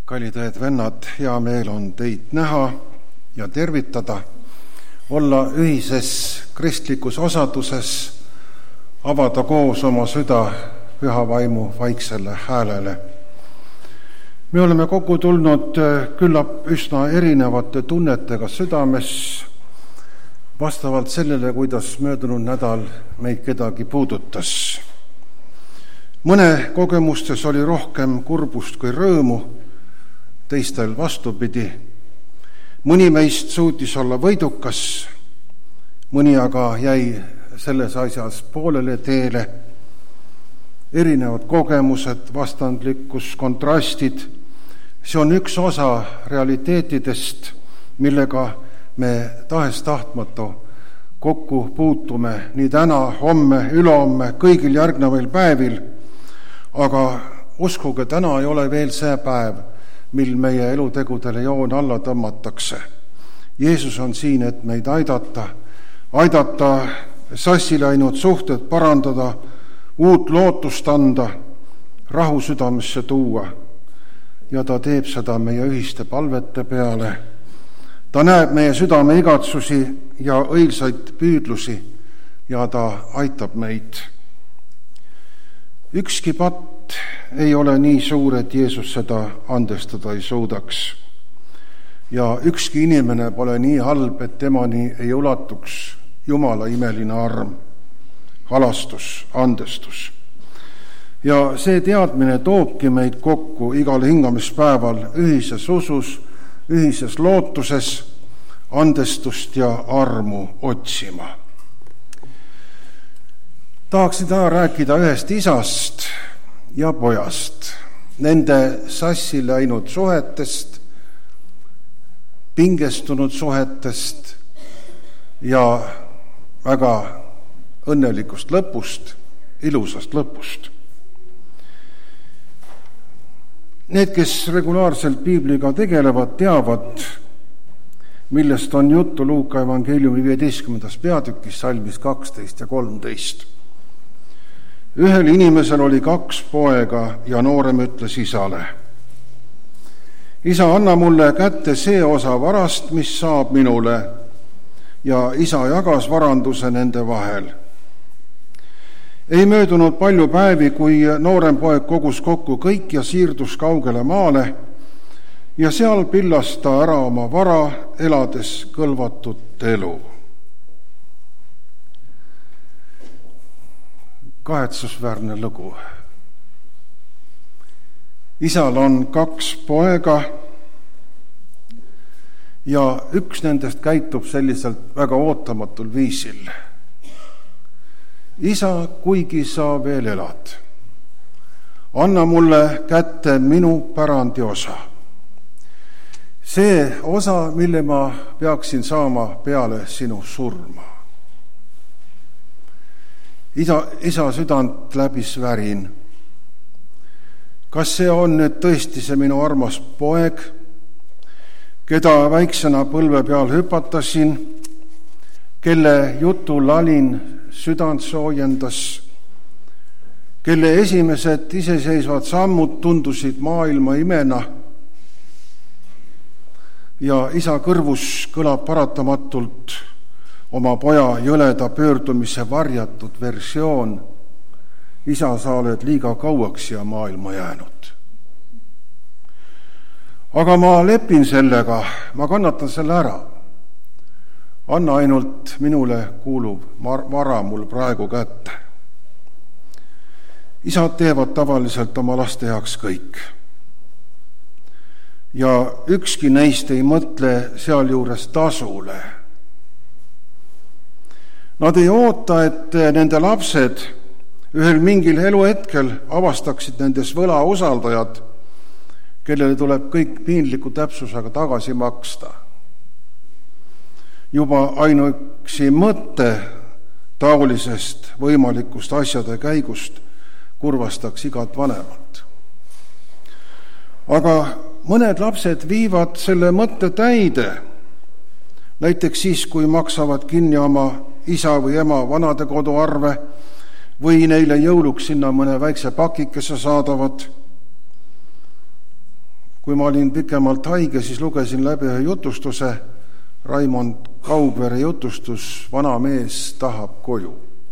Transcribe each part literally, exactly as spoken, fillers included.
Kallid õed-vennad, hea meel on teid näha ja tervitada, olla ühises kristlikus osaduses, avada koos oma süda püha vaimu vaiksele häälele. Me oleme kokku tulnud küllap üsna erinevate tunnetega südames, vastavalt sellele, kuidas möödunud nädal meid kedagi puudutas. Mõne kogemustes oli rohkem kurbust kui rõõmu, teistel vastupidi. Mõni meist suutis olla võidukas, mõni aga jäi selles asjas poolele teele. Erinevad kogemused, vastandlikkus, kontrastid, see on üks osa realiteetidest, millega me tahes tahtmatu kokku puutume nii täna, homme, ülehomme, kõigil järgnevail päevil, aga uskuge, täna ei ole veel see päev, mil meie elutegudele joon alla tõmmatakse. Jeesus on siin, et meid aidata, aidata sassi läinud suhted parandada, uut lootust anda, rahu südamesse tuua. Ja ta teeb seda meie ühiste palvete peale. Ta näeb meie südame igatsusi ja õilsaid püüdlusi ja ta aitab meid. Ükski patt ei ole nii suur, et Jeesus seda andestada ei suudaks. Ja ükski inimene pole nii halb, et temani ei ulatuks Jumala imeline arm, halastus, andestus. Ja see teadmine toobki meid kokku igal hingamispäeval ühises usus, ühises lootuses, andestust ja armu otsima. Tahaksin täna rääkida ühest isast ja pojast, nende sassi läinud suhetest, pingestunud suhetest ja väga õnnelikust lõpust, ilusast lõpust. Need, kes regulaarselt piibliga tegelevad, teavad, millest on juttu Luuka evangeeliumi viieteistkümnendas peatükis, salmis kaksteist ja kolmteist. Ühel inimesel oli kaks poega ja noorem ütles isale: Isa, anna mulle kätte see osa varast, mis saab minule, ja isa jagas varanduse nende vahel. Ei möödunud palju päevi, kui noorem poeg kogus kokku kõik ja siirdus kaugele maale ja seal pillas ta ära oma vara, elades kõlvatut elu. Kahetsusväärne lugu. Isal on kaks poega ja üks nendest käitub selliselt väga ootamatul viisil. Isa, kuigi sa veel elad, anna mulle kätte minu pärandi osa. See osa, mille ma peaksin saama peale sinu surma. Isa, isa südant läbis värin. Kas see on nüüd tõesti see minu armas poeg, keda väiksena põlve peal hüpatasin, kelle jutu lalin südant soojendas, kelle esimesed iseseisvad sammud tundusid maailma imena ja isa kõrvus kõlab paratamatult oma poja jõleda pöördumise varjatud versioon: Isa, sa oled liiga kauaks ja maailma jäänud. Aga ma lepin sellega, ma kannatan selle ära. Anna ainult minule kuuluv vara mul praegu kätte. Isad teevad tavaliselt oma laste heaks kõik. Ja ükski neist ei mõtle sealjuures tasule. Nad ei oota, et nende lapsed ühel mingil eluhetkel avastaksid nendes võlausaldajad, kellele tuleb kõik piinliku täpsusega tagasi maksta. Juba ainuüksi mõtte taolisest võimalikust asjade käigust kurvastaks igat vanemat. Aga mõned lapsed viivad selle mõtte täide, näiteks siis, kui maksavad kinni oma isa või ema vanadekodu arve või neile jõuluks sinna mõne väikse pakikese saadavad. kui ma olin pikemalt haige, siis lugesin läbi ühe jutustuse, Raimond Kaugvere jutustus Vana mees tahab koju.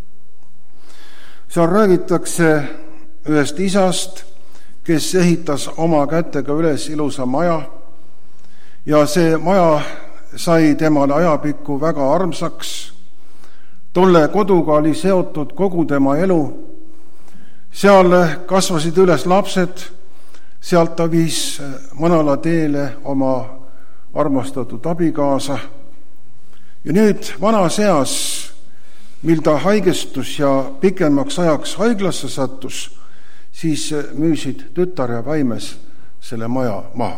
Seal räägitakse ühest isast, kes ehitas oma kätega üles ilusa maja ja see maja sai temale ajapikku väga armsaks. Tolle koduga oli seotud kogu tema elu. Seal kasvasid üles lapsed, sealt ta viis Manala teele oma armastatud abikaasa. Ja nüüd vanas eas, mil ta haigestus ja pikemaks ajaks haiglasse sattus, siis müüsid tütar ja Väimes selle maja maha.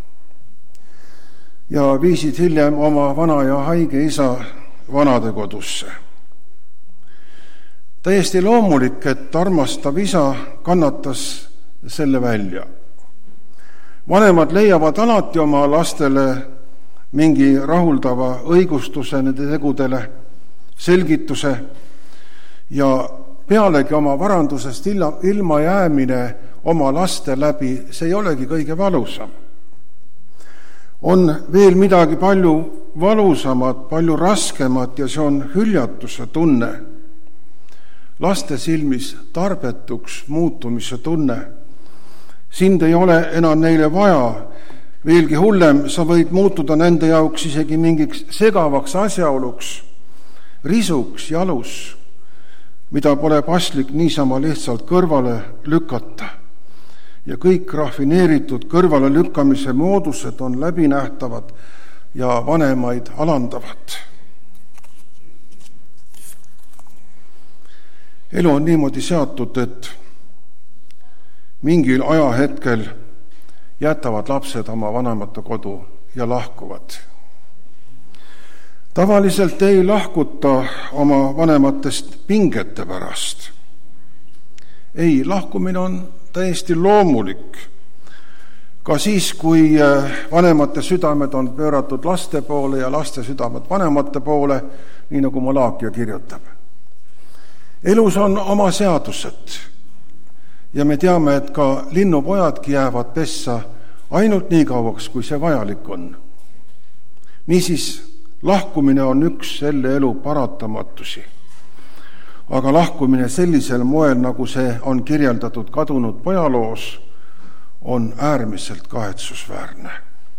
Ja viisid hiljem oma vana ja haige isa vanadekodusse. Täiesti loomulik, et armastav isa kannatas selle välja. Vanemad leiavad alati oma lastele mingi rahuldava õigustuse nende tegudele, selgituse ja pealegi oma varandusest ilma jäämine oma laste läbi, see ei olegi kõige valusam. On veel midagi palju valusamat, palju raskemat ja see on hüljatuse tunne. Laste silmis tarbetuks muutumise tunne. Sind ei ole enam neile vaja. Veelgi hullem, sa võid muutuda nende jaoks isegi mingiks segavaks asjaoluks, risuks jalus, mida pole paslik niisama lihtsalt kõrvale lükata. Ja kõik rafineeritud kõrvale lükkamise moodused on läbinähtavad ja vanemaid alandavad. Elu on niimoodi seatud, et mingil ajahetkel jätavad lapsed oma vanemate kodu ja lahkuvad. Tavaliselt ei lahkuta oma vanematest pingete pärast. Ei, lahkumine on täiesti loomulik. Ka siis, kui vanemate südamed on pööratud laste poole ja laste südamed vanemate poole, nii nagu Malaakia kirjutab. Elus on oma seadused ja me teame, et ka linnupojadki jäävad pessa ainult nii kauaks, kui see vajalik on. Niisiis, lahkumine on üks selle elu paratamatusi. Aga lahkumine sellisel moel, nagu see on kirjeldatud kadunud pojaloos, on äärmiselt kahetsusväärne.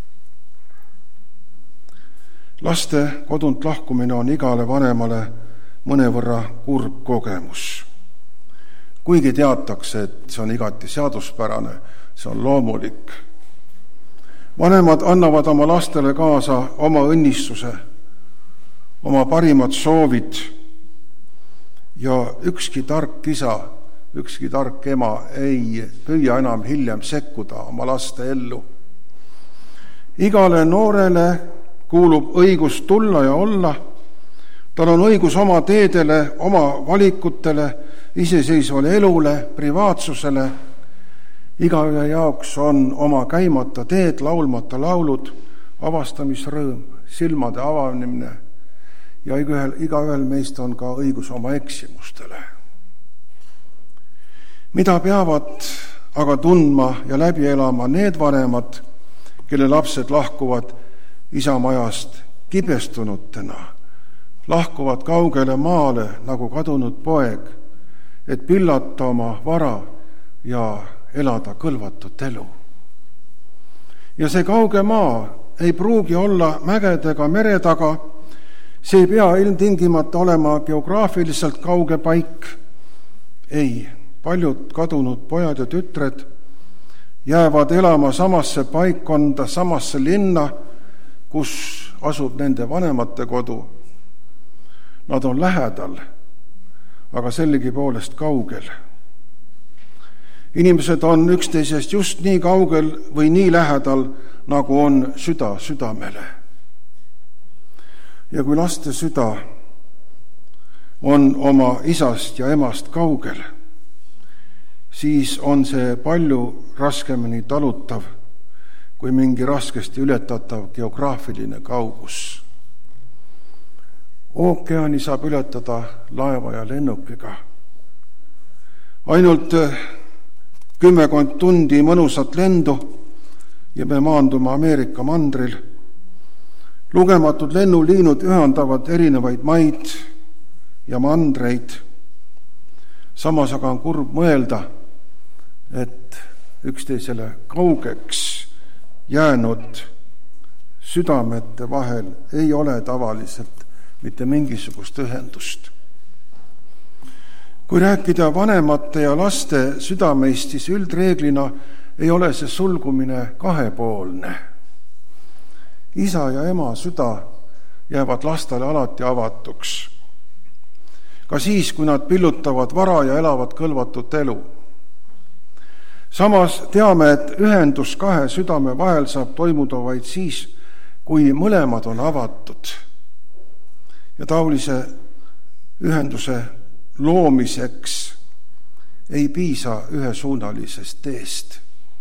Laste kodunt lahkumine on igale vanemale mõnevõrra kurb kogemus. Kuigi teatakse, et see on igati seaduspärane, see on loomulik. Vanemad annavad oma lastele kaasa oma õnnistuse, oma parimad soovid ja ükski tark isa, ükski tark ema ei püüa enam hiljem sekkuda oma laste ellu. Igale noorele kuulub õigus tulla ja olla. Tal on õigus oma teedele, oma valikutele, iseseisvale elule, privaatsusele. Igaühe jaoks on oma käimata teed, laulmata laulud, avastamisrõõm, silmade avanemine ja igaühel, igaühel meist on ka õigus oma eksimustele. Mida peavad aga tundma ja läbi elama need vanemad, kelle lapsed lahkuvad isamajast kibestunutena, lahkuvad kaugele maale nagu kadunud poeg, et pillata oma vara ja elada kõlvatut elu. Ja see kauge maa ei pruugi olla mägedega mere taga, see ei pea ilmtingimata olema geograafiliselt kauge paik. Ei, paljud kadunud pojad ja tütred jäävad elama samasse paikkonda, samasse linna, kus asub nende vanemate kodu. Nad on lähedal, aga sellegi poolest kaugel. Inimesed on üksteisest just nii kaugel või nii lähedal, nagu on süda südamele. Ja kui laste süda on oma isast ja emast kaugel, siis on see palju raskemini talutav kui mingi raskesti ületatav geograafiline kaugus. Ookeani saab ületada laeva ja lennukiga. Ainult kümmekond tundi mõnusat lendu ja me maandume Ameerika mandril. Lugematud lennuliinud ühendavad erinevaid maid ja mandreid. Samas aga on kurb mõelda, et üksteisele kaugeks jäänud südamete vahel ei ole tavaliselt mitte mingisugust ühendust. Kui rääkida vanemate ja laste südameist, siis üldreeglina ei ole see sulgumine kahepoolne. Isa ja ema süda jäävad lastele alati avatuks. Ka siis, kui nad pillutavad vara ja elavad kõlvatut elu. Samas teame, et ühendus kahe südame vahel saab toimuda vaid siis, kui mõlemad on avatud. Ja taolise ühenduse loomiseks ei piisa ühesuunalisest teest.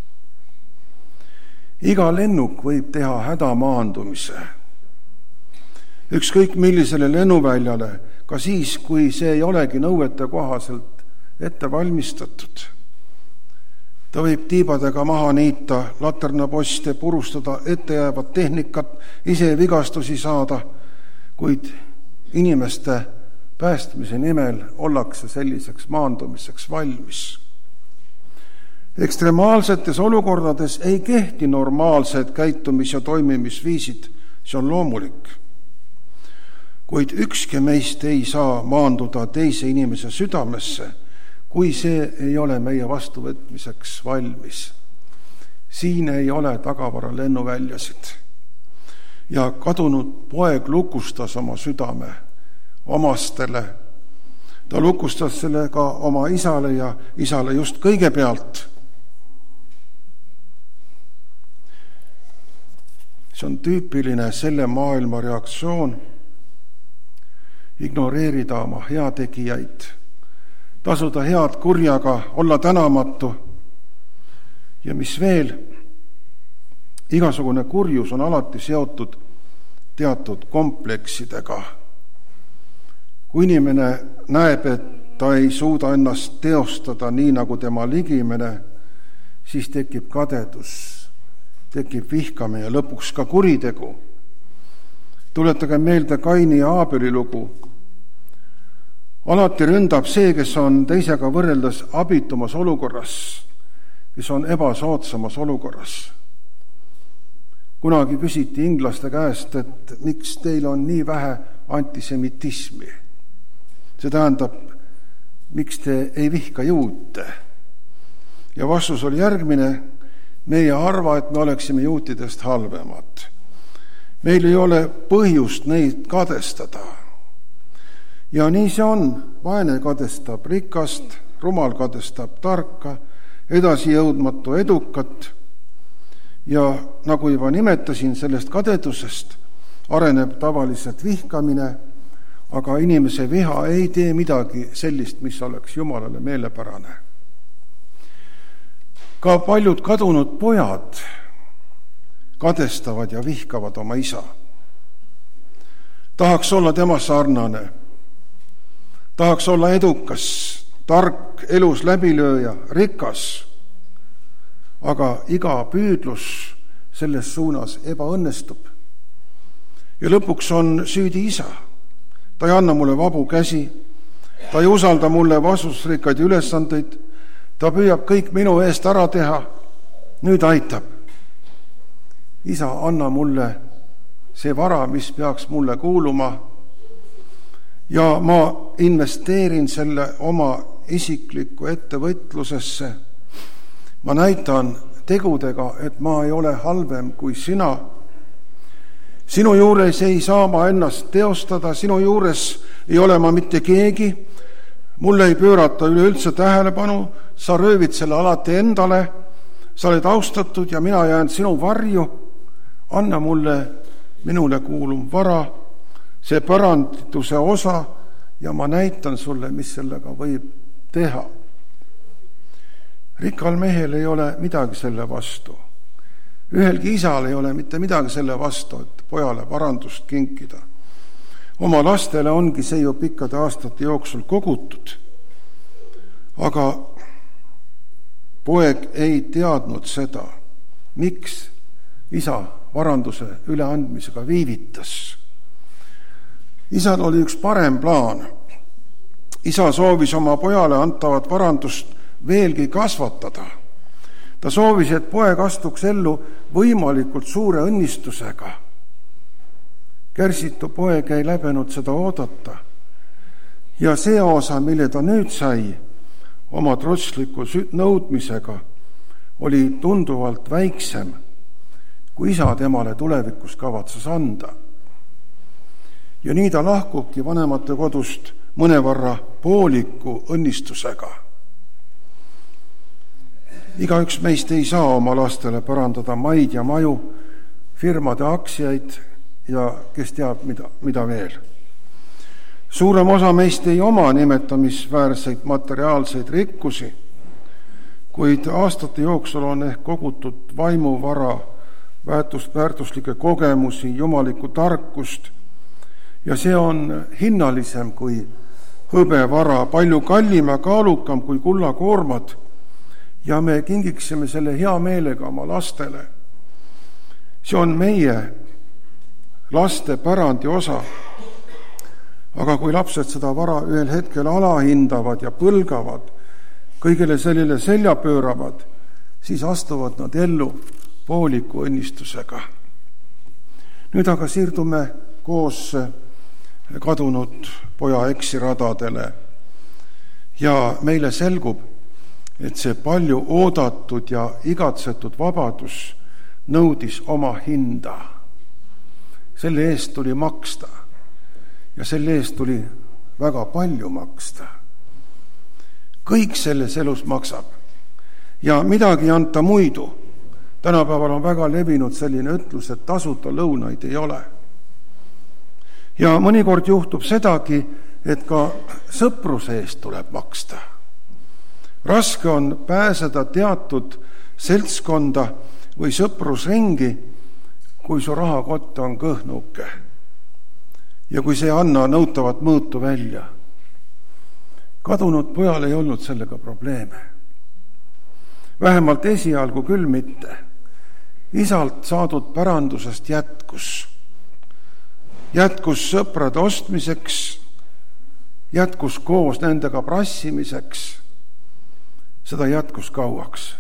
Iga lennuk võib teha hädamaandumise. Ükskõik millisele lennuväljale, ka siis, kui see ei olegi nõuete kohaselt ette valmistatud. Ta võib tiibadega maha niita, laternaposte, purustada ettejäävat tehnikat, ise vigastusi saada, kuid inimeste päästmise nimel ollakse selliseks maandumiseks valmis. Ekstremaalsetes olukordades ei kehti normaalsed käitumis- ja toimimisviisid, see on loomulik. Kuid ükski meist ei saa maanduda teise inimese südamesse, kui see ei ole meie vastuvõtmiseks valmis. Siin ei ole tagavara lennuväljasid. Ja kadunud poeg lukustas oma südame omastele. Ta lukustas selle ka oma isale ja isale just kõigepealt. See on tüüpiline selle maailma reaktsioon, ignoreerida oma heategijaid, tasuda head kurjaga, olla tänamatu ja mis veel, igasugune kurjus on alati seotud teatud kompleksidega. Kui inimene näeb, et ta ei suuda ennast teostada nii, nagu tema ligimene, siis tekib kadedus, tekib vihkamine ja lõpuks ka kuritegu. Tuletage meelde Kaini ja Aabeli lugu. Alati ründab see, kes on teisega võrreldes abitumas olukorras, kes on ebasoodsamas olukorras. Kunagi küsiti inglaste käest, et miks teil on nii vähe antisemitismi. See tähendab, miks te ei vihka juute. Ja vastus oli järgmine, me ei arva, et me oleksime juutidest halvemad. Meil ei ole põhjust neid kadestada. Ja nii see on, vaene kadestab rikast, rumal kadestab tarka, edasi jõudmatu edukat ja nagu juba nimetasin, sellest kadedusest areneb tavaliselt vihkamine, aga inimese viha ei tee midagi sellist, mis oleks Jumalale meelepärane. Ka paljud kadunud pojad kadestavad ja vihkavad oma isa. Tahaks olla tema sarnane. Tahaks olla edukas, tark, elus läbilööja, rikas, aga iga püüdlus selles suunas ebaõnnestub. Ja lõpuks on süüdi isa. Ta ei anna mulle vabu käsi, ta ei usalda mulle vastutusrikkaid ülesandeid, ta püüab kõik minu eest ära teha, nüüd aitab. Isa, anna mulle see vara, mis peaks mulle kuuluma, ja ma investeerin selle oma isiklikku ettevõtlusesse. Ma näitan tegudega, et ma ei ole halvem kui sina. Sinu juures ei saa ma ennast teostada, sinu juures ei ole ma mitte keegi, mulle ei pöörata üleüldse tähelepanu, sa röövid selle alati endale, sa oled austatud ja mina jään sinu varju, anna mulle minule kuulum vara, see pärandituse osa ja ma näitan sulle, mis sellega võib teha. Rikkal mehel ei ole midagi selle vastu. Ühelgi isal ei ole mitte midagi selle vastu, et pojale varandust kinkida. Oma lastele ongi see ju pikkade aastate jooksul kogutud. Aga poeg ei teadnud seda, miks isa varanduse üleandmisega viivitas. Isal oli üks parem plaan. Isa soovis oma pojale antavat varandust veelgi kasvatada. Ta soovis, et poeg astuks ellu võimalikult suure õnnistusega. Kärsitu poeg ei läbenud seda oodata. Ja see osa, mille ta nüüd sai oma trotsliku nõudmisega, oli tunduvalt väiksem, kui isa temale tulevikus kavatses anda. Ja nii ta lahkubki vanemate kodust mõnevõrra pooliku õnnistusega. Igaüks meist ei saa oma lastele parandada maid ja maju, firmade aktsiaid ja kes teab, mida, mida veel. Suurem osa meist ei oma nimetamisväärseid materiaalseid rikkusi, kuid aastate jooksul on ehk kogutud vaimuvara, väärtust, väärtuslikke kogemusi, jumalikku tarkust ja see on hinnalisem kui hõbevara, palju kallim ja kaalukam kui kullakoormad ja me kingiksime selle hea meelega oma lastele. See on meie laste pärandi osa. Aga kui lapsed seda vara ühel hetkel alahindavad ja põlgavad, kõigele sellele selja pööravad, siis astuvad nad ellu pooliku õnnistusega. Nüüd aga siirdume koos kadunud poja eksiradadele ja meile selgub, et see palju oodatud ja igatsetud vabadus nõudis oma hinda. Selle eest tuli maksta. Ja selle eest tuli väga palju maksta. Kõik selles elus maksab. Ja midagi ei anta muidu. Tänapäeval on väga levinud selline ütlus, et tasuta lõunaid ei ole. Ja mõnikord juhtub sedagi, et ka sõpruse eest tuleb maksta. Raske on pääseda teatud seltskonda või sõprusringi, kui su rahakott on kõhnuke. Ja kui see ei anna nõutavat mõõtu välja. Kadunud pojal ei olnud sellega probleeme. Vähemalt esialgu küll mitte. Isalt saadud pärandusest jätkus. Jätkus sõprade ostmiseks, jätkus koos nendega prassimiseks, seda jätkus kauaks.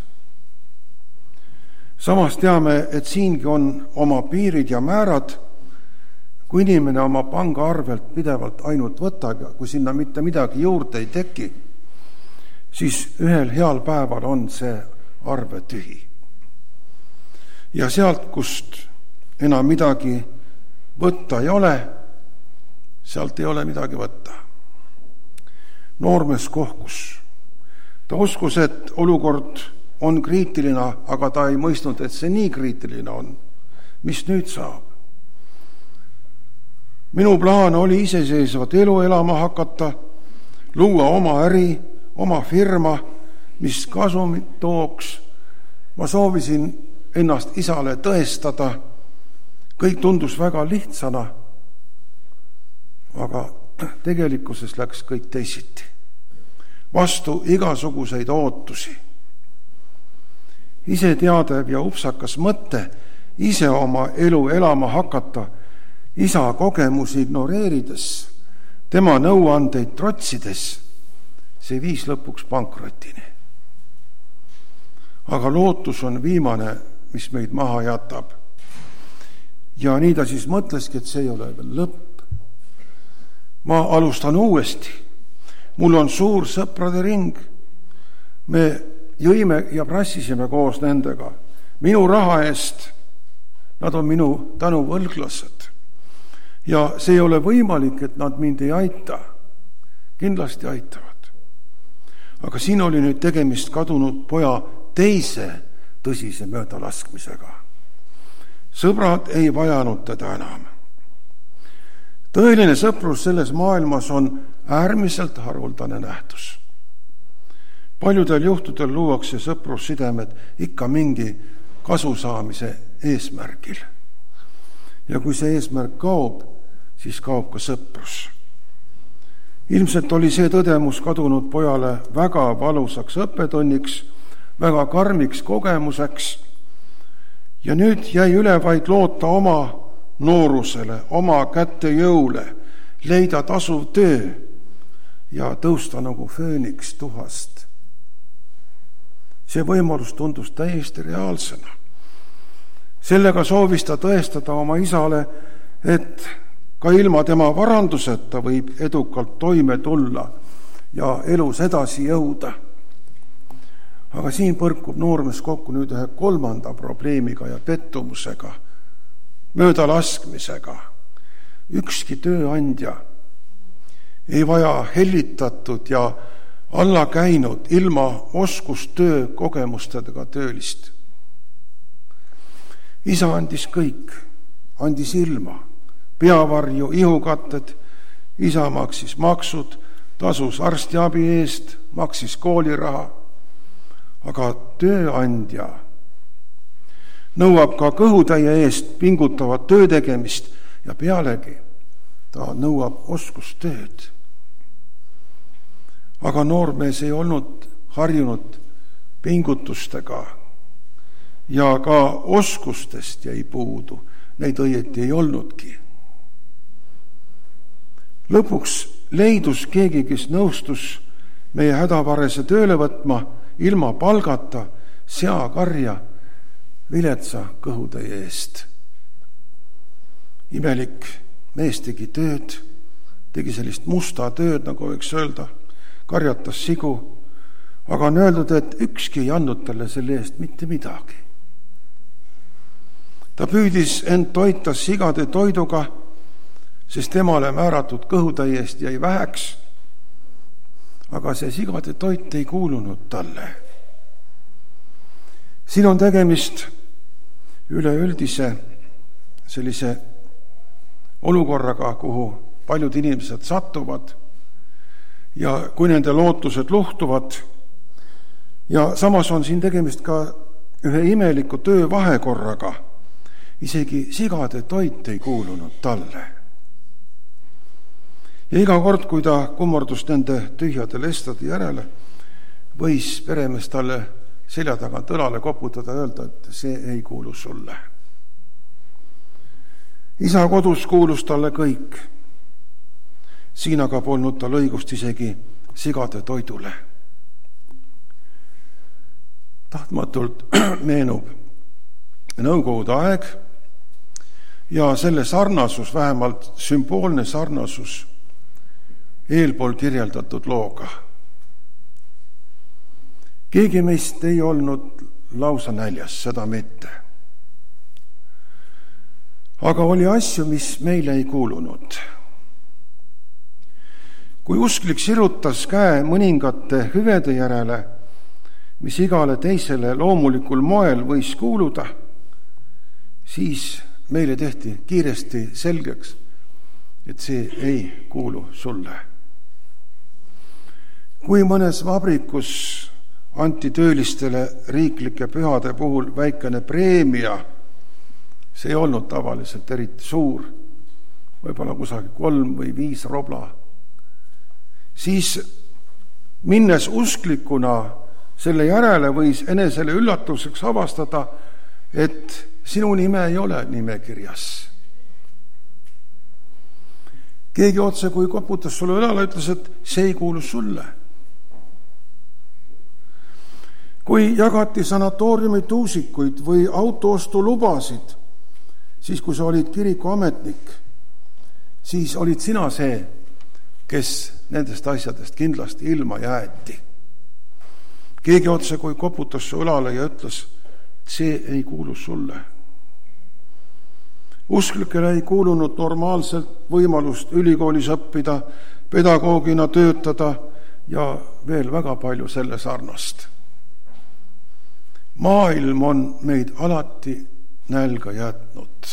Samas teame, et siingi on oma piirid ja määrad. Kui inimene oma pangaarvelt pidevalt ainult võtab ja kui sinna mitte midagi juurde ei teki, siis ühel heal päeval on see arve tühi. Ja sealt, kust enam midagi võtta ei ole, sealt ei ole midagi võtta. Noormees kohkus. Ta uskus, et olukord on kriitiline, aga ta ei mõistnud, et see nii kriitiline on. Mis nüüd saab? Minu plaan oli iseseisvat elu elama hakata, luua oma äri, oma firma, mis kasumit tooks. Ma soovisin ennast isale tõestada. Kõik tundus väga lihtsana, aga tegelikkuses läks kõik teisiti. Vastu igasuguseid ootusi. Ise teadev ja upsakas mõte ise oma elu elama hakata, isa kogemusi ignoreerides, tema nõuandeid trotsides, see viis lõpuks pankrotini. Aga lootus on viimane, mis meid maha jätab. Ja nii ta siis mõtleski, et see ei ole veel lõpp. Ma alustan uuesti. Mul on suur sõprade ring. Me jõime ja prassisime koos nendega. Minu raha eest, nad on minu tänuvõlglased. Ja see ei ole võimalik, et nad mind ei aita. Kindlasti aitavad. Aga siin oli nüüd tegemist kadunud poja teise tõsise möödalaskmisega. Sõbrad ei vajanud teda enam. Tõeline sõprus selles maailmas on äärmiselt haruldane nähtus. Paljudel juhtudel luuakse sõprussidemed ikka mingi kasu saamise eesmärgil. Ja kui see eesmärk kaob, siis kaob ka sõprus. Ilmselt oli see tõdemus kadunud pojale väga valusaks õppetunniks, väga karmiks kogemuseks Ja nüüd jäi üle vaid loota oma noorusele, oma kättejõule, leida tasuv töö ja tõusta nagu fööniks tuhast. See võimalus tundus täiesti reaalsena. Sellega soovis ta tõestada oma isale, et ka ilma tema varanduseta võib edukalt toime tulla ja elus edasi jõuda. Aga siin põrkub noormees kokku nüüd ühe kolmanda probleemiga ja pettumusega, möödalaskmisega. Ükski tööandja ei vaja hellitatud ja alla käinud ilma oskustöö kogemustega töölist. Isa andis kõik, andis ilma, peavarju, ihukatted, isa maksis maksud, tasus arstiabi eest, maksis kooliraha, aga tööandja nõuab ka kõhutäie eest pingutavat töö tegemist ja pealegi ta nõuab oskustööd. Aga noormees ei olnud harjunud pingutustega ja ka oskustest jäi puudu, neid õieti ei olnudki. Lõpuks leidus keegi, kes nõustus meie hädavarese tööle võtma ilma palgata seakarja viletsa kõhutäie eest. Imelik mees tegi tööd, tegi sellist musta tööd, nagu võiks öelda, karjatas sigu, aga on öeldud, et ükski ei andnud talle selle eest mitte midagi. Ta püüdis end toita sigade toiduga, sest temale määratud kõhutäiest jäi väheks, aga see sigade toit ei kuulunud talle. Siin on tegemist üleüldise sellise olukorraga, kuhu paljud inimesed satuvad ja kui nende lootused luhtuvad. Ja samas on siin tegemist ka ühe imeliku töö vahekorraga. Isegi sigade toit ei kuulunud talle. Ja iga kord, kui ta kummardus nende tühjade lestade järele, võis peremees talle selja tagant õlale koputada ja öelda, et see ei kuulu sulle. Isa kodus kuulus talle kõik. Siin aga polnud tal õigust isegi sigade toidule. Tahtmatult meenub nõukogude aeg ja selle sarnasus, vähemalt sümboolne sarnasus eelpool kirjeldatud looga. Keegi meist ei olnud lausa näljas, seda mitte. Aga oli asju, mis meile ei kuulunud. Kui usklik sirutas käe mõningate hüvede järele, mis igale teisele loomulikul moel võis kuuluda, siis meile tehti kiiresti selgeks, et see ei kuulu sulle. Kui mõnes vabrikus anti töölistele riiklike pühade puhul väikene preemia, see ei olnud tavaliselt eriti suur, võib-olla kusagil kolm või viis robla, siis minnes usklikuna selle järele võis enesele üllatuseks avastada, et sinu nime ei ole nimekirjas. Keegi otse kui koputas sulle õlale, ütles, et see ei kuulu sulle. Kui jagati sanatooriumi tuusikuid või autoostu lubasid, siis kui sa olid kiriku ametnik, siis olid sina see, kes nendest asjadest kindlasti ilma jäeti. Keegi otse kui koputas su õlale ja ütles, et see ei kuulu sulle. Usklikele ei kuulunud normaalselt võimalust ülikoolis õppida, pedagoogina töötada ja veel väga palju selle sarnast. Maailm on meid alati nälga jätnud.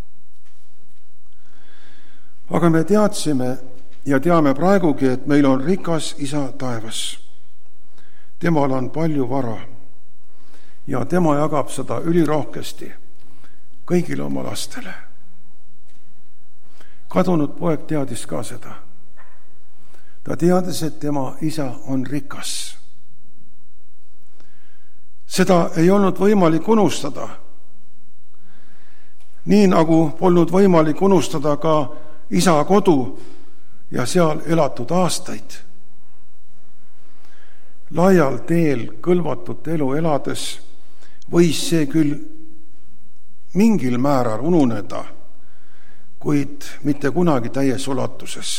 Aga me teadsime ja teame praegugi, et meil on rikas isa taevas. Temal on palju vara ja tema jagab seda ülirohkesti kõigile oma lastele. Kadunud poeg teadis ka seda. Ta teadis, et tema isa on rikas. Seda ei olnud võimalik unustada, Nii nagu polnud võimalik unustada ka isa kodu ja seal elatud aastaid. Laial teel kõlvatut elu elades võis see küll mingil määral ununeda, kuid mitte kunagi täies ulatuses.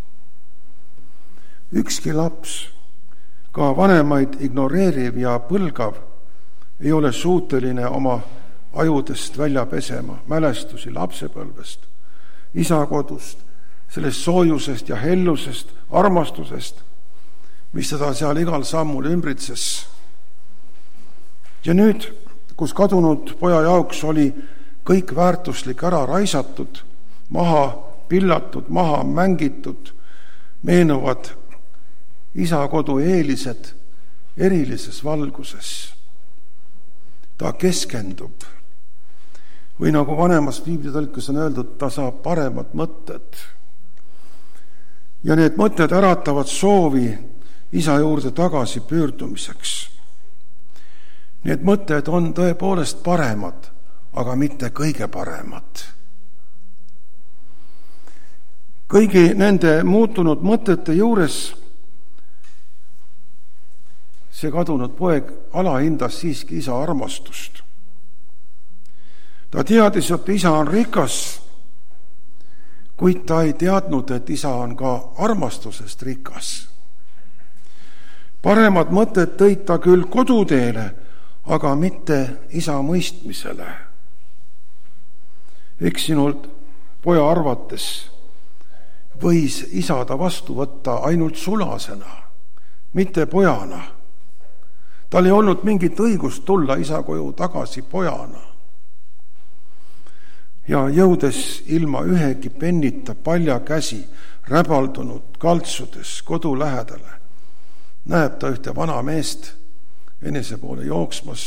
Ükski laps, ka vanemaid ignoreeriv ja põlgav, ei ole suuteline oma ajudest välja pesema mälestusi lapsepõlvest, isakodust, sellest soojusest ja hellusest, armastusest, mis teda seal igal sammul ümbritses. Ja nüüd, kus kadunud poja jaoks oli kõik väärtuslik ära raisatud, maha pillatud, maha mängitud, meenuvad isakodu eelised erilises valguses. Ta keskendub või nagu vanemas piiblitõlkes on öeldud, ta saab paremad mõtted. Ja need mõtted äratavad soovi isa juurde tagasi pöördumiseks. Need mõtted on tõepoolest paremad, aga mitte kõige paremad. Kõigi nende muutunud mõtete juures see kadunud poeg alahindas siiski isa armastust. Ta teadis, et isa on rikas, kuid ta ei teadnud, et isa on ka armastusest rikas. Paremad mõtted tõid ta küll koduteele, aga mitte isa mõistmisele. Eksinud poja arvates võis isa ta vastu võtta ainult sulasena, mitte pojana. Tal ei olnud mingit õigust tulla isa koju tagasi pojana. Ja jõudes ilma ühegi pennita palja käsi räbaldunud kaltsudes kodu lähedale, näeb ta ühte vana meest enese poole jooksmas.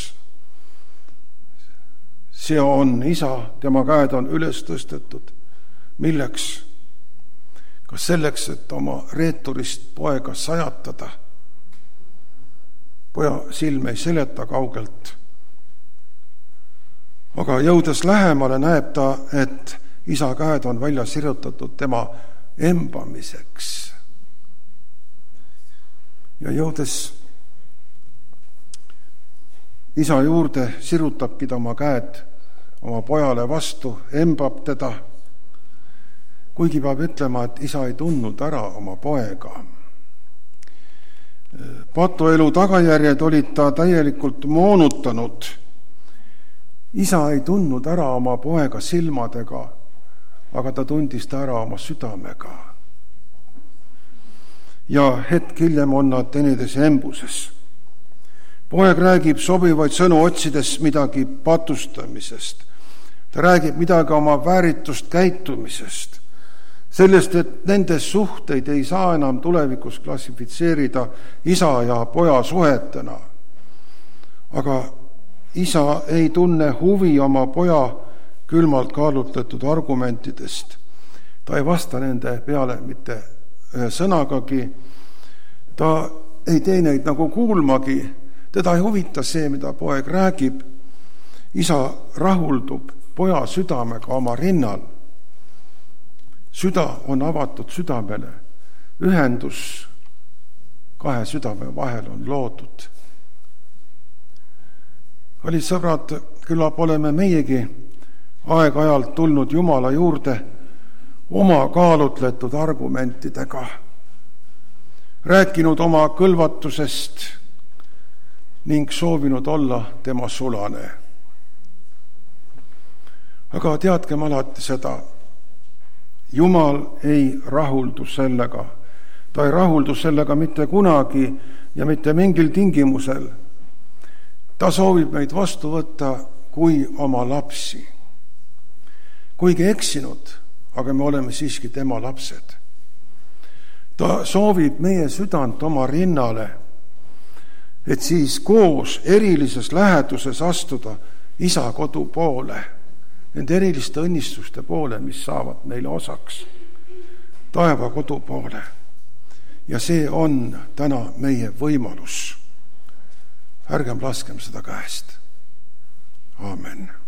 See on isa, tema käed on üles tõstetud. Milleks? Kas selleks, et oma reeturist poega sajatada? Poja silm ei seleta kaugelt. Aga jõudes lähemale näeb ta, et isa käed on välja sirutatud tema embamiseks. Ja jõudes isa juurde sirutabki ta oma käed oma pojale vastu, embab teda, kuigi peab ütlema, et isa ei tundnud ära oma poega. Patuelu tagajärjed olid ta täielikult moonutanud. Isa ei tundnud ära oma poega silmadega, aga ta tundis ta ära oma südamega. Ja hetk hiljem on nad teineteise embuses. Poeg räägib sobivaid sõnu otsides midagi patustamisest. Ta räägib midagi oma vääritust käitumisest. Sellest, et nende suhteid ei saa enam tulevikus klassifitseerida isa ja poja suhetena. Aga isa ei tunne huvi oma poja külmalt kaalutletud argumentidest. Ta ei vasta nende peale mitte ühe sõnagagi. Ta ei tee neid nagu kuulmagi. Teda ei huvita see, mida poeg räägib. Isa rahuldub poja südamega oma rinnal. Süda on avatud südamele. Ühendus kahe südame vahel on loodud. Kallid sõbrad, küllap oleme meiegi aeg-ajalt tulnud Jumala juurde oma kaalutletud argumentidega, rääkinud oma kõlvatusest ning soovinud olla tema sulane. Aga teadkem alati seda, Jumal ei rahuldu sellega. Ta ei rahuldu sellega mitte kunagi ja mitte mingil tingimusel. Ta soovib meid vastu võtta kui oma lapsi. Kuigi eksinud, aga me oleme siiski tema lapsed. Ta soovib meie südant oma rinnale, et siis koos erilises läheduses astuda isa kodu poole, nende eriliste õnnistuste poole, mis saavad meile osaks, taeva kodu poole. Ja see on täna meie võimalus. Ärgem laskem seda käest. Aamen.